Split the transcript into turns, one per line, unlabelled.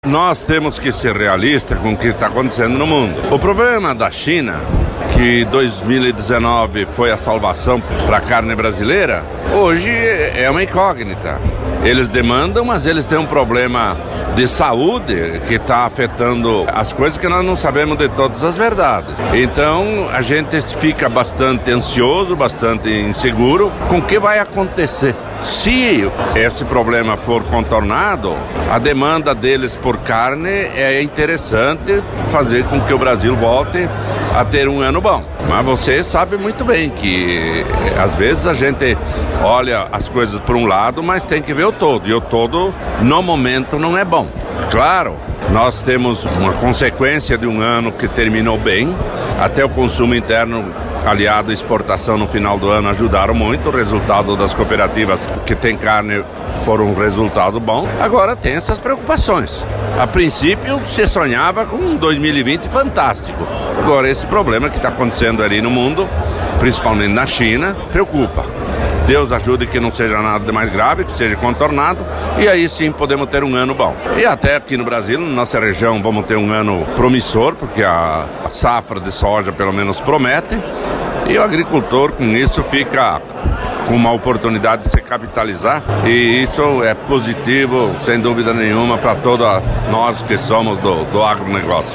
Nós temos que ser realistas com o que está acontecendo no mundo. O problema da China, que 2019 foi a salvação para a carne brasileira, hoje é uma incógnita. Eles demandam, mas eles têm um problema de saúde que está afetando as coisas que nós não sabemos de todas as verdades. Então a gente fica bastante ansioso, bastante inseguro com o que vai acontecer. Se esse problema for contornado, a demanda deles por carne é interessante fazer com que o Brasil volte a ter um ano bom. Mas você sabe muito bem que às vezes a gente olha as coisas por um lado, mas tem que ver o todo. E o todo, no momento, não é bom. Claro, nós temos uma consequência de um ano que terminou bem. Até o consumo interno aliado à exportação no final do ano ajudaram muito. O resultado das cooperativas que tem carne foram um resultado bom. Agora tem essas preocupações. A princípio se sonhava com um 2020 fantástico. Agora esse problema que está acontecendo ali no mundo, principalmente na China, preocupa. Deus ajude que não seja nada de mais grave, que seja contornado, e aí sim podemos ter um ano bom. E até aqui no Brasil, na nossa região, vamos ter um ano promissor, porque a safra de soja pelo menos promete, e o agricultor com isso fica com uma oportunidade de se capitalizar, e isso é positivo, sem dúvida nenhuma, para todos nós que somos do agronegócio.